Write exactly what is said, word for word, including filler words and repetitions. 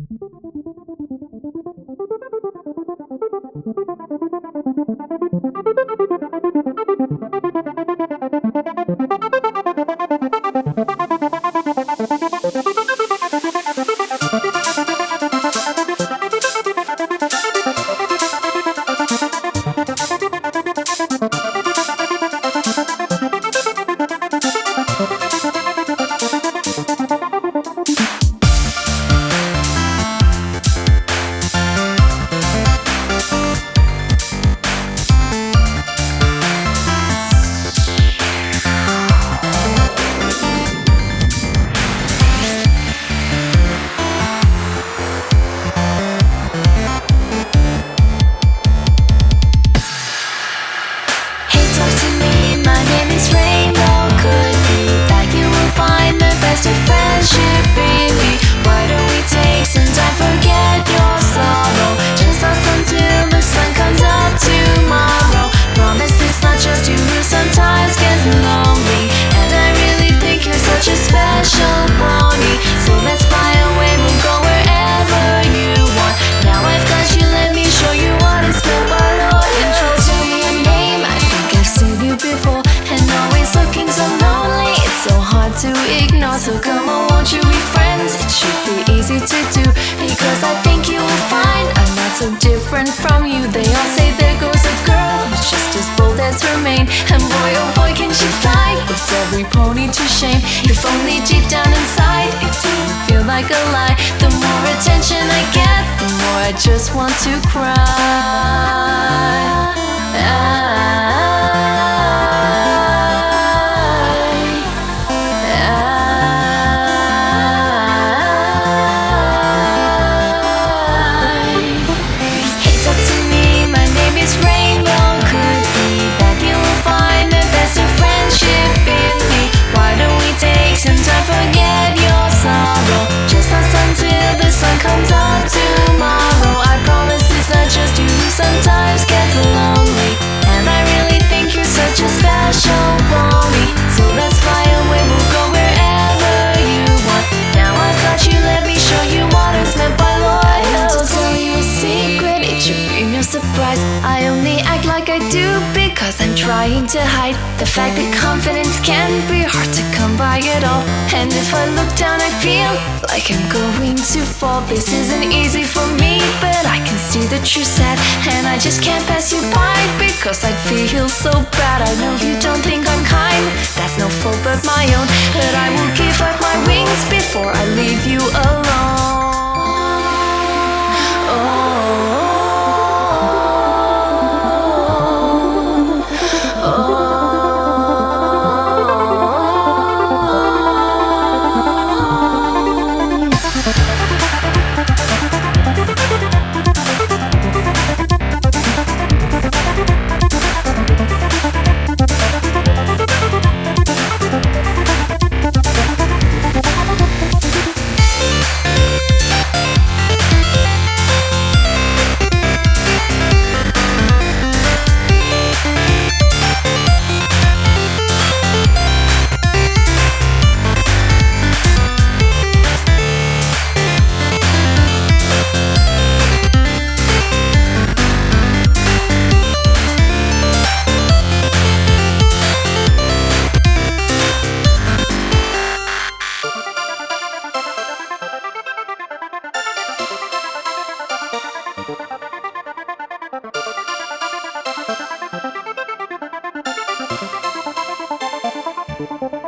To ignore, so come on, won't you be friends? It should be easy to do, because I think you will find I'm not so different from you. They all say there goes a girl who's just as bold as her mane, and boy oh boy can she fly, puts every pony to shame. If only deep down inside it didn't feel like a lie. The more attention I get, the more I just want to cry. ah. I only act like I do because I'm trying to hide the fact that confidence can be hard to come by at all. And if I look down I feel like I'm going to fall. This isn't easy for me, but I can see that you're sad, and I just can't pass you by because I'd feel so bad. I know you don't think I'm kind, that's no fault but my own, but I will give up my wings before I leave you alone. Thank you.